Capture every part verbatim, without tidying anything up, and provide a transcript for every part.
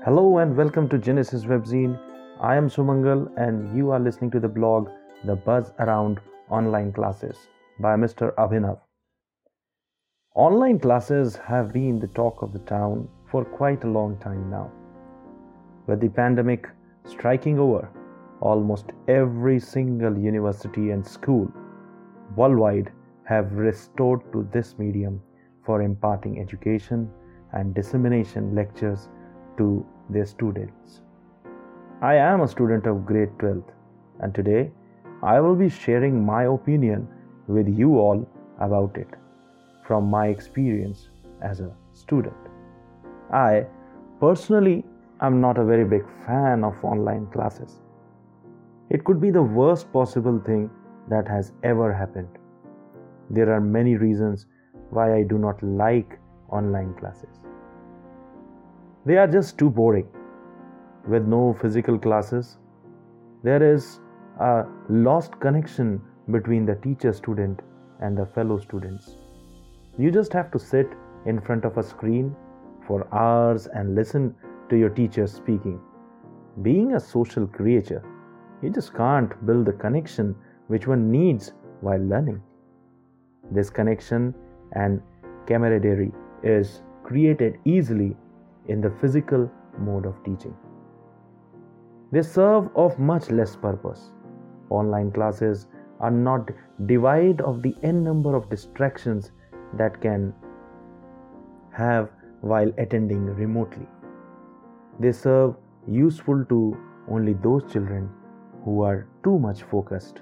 Hello and welcome to Genesis Webzine. I am Sumangal and you are listening to the blog The Buzz Around Online Classes by Mister Abhinav. Online classes have been the talk of the town for quite a long time now. With the pandemic striking over, almost every single university and school worldwide have restored to this medium for imparting education and dissemination lectures to their students. I am a student of grade twelfth and today I will be sharing my opinion with you all about it from my experience as a student. I personally am not a very big fan of online classes. It could be the worst possible thing that has ever happened. There are many reasons why I do not like online classes. They are just too boring. With no physical classes, there is a lost connection between the teacher-student and the fellow students. You just have to sit in front of a screen for hours and listen to your teacher speaking. Being a social creature, you just can't build the connection which one needs while learning. This connection and camaraderie is created easily in the physical mode of teaching. They serve of much less purpose. Online classes are not devoid of the n number of distractions that can have while attending remotely. They serve useful to only those children who are too much focused.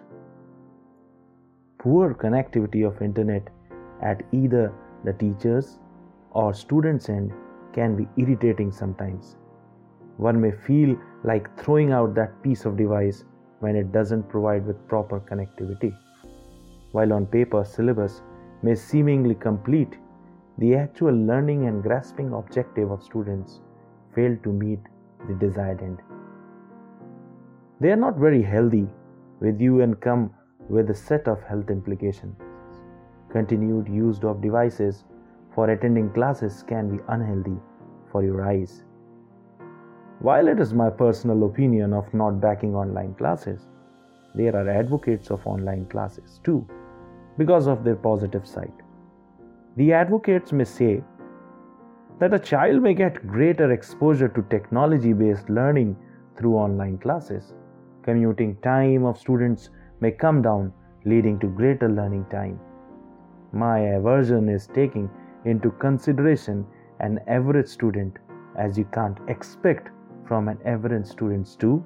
Poor connectivity of internet at either the teachers or students' end can be irritating sometimes. One may feel like throwing out that piece of device when it doesn't provide with proper connectivity. While on paper syllabus may seemingly complete, the actual learning and grasping objective of students fail to meet the desired end. They are not very healthy with you and come with a set of health implications. Continued use of devices for attending classes can be unhealthy for your eyes. While it is my personal opinion of not backing online classes, there are advocates of online classes too, because of their positive side. The advocates may say that a child may get greater exposure to technology-based learning through online classes. Commuting time of students may come down, leading to greater learning time. My aversion is taking into consideration an average student, as you can't expect from an average student to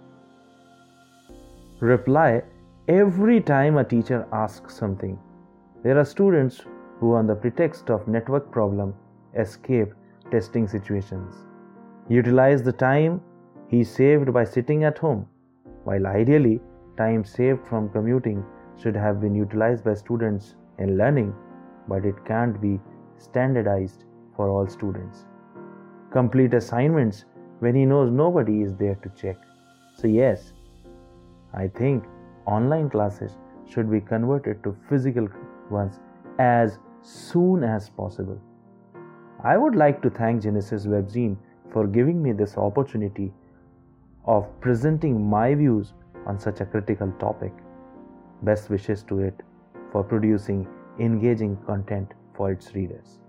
reply every time a teacher asks something. There are students who, on the pretext of network problem, escape testing situations. Utilize the time he saved by sitting at home, while ideally time saved from commuting should have been utilized by students in learning, but it can't be standardized for all students. Complete assignments when he knows nobody is there to check. So yes, I think online classes should be converted to physical ones as soon as possible. I would like to thank Genesis Webzine for giving me this opportunity of presenting my views on such a critical topic. Best wishes to it for producing engaging content for its readers.